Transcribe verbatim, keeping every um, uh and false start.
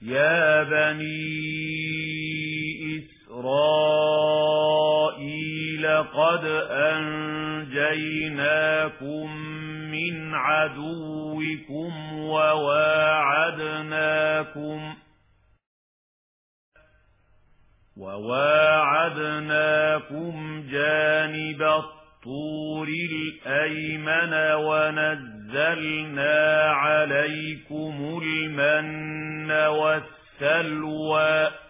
يا بني إسرائيل قد أنجيناكم من عدوكم وواعدناكم وواعدناكم جانب الطور الأيمن ونزلنا عليكم المن والسلوى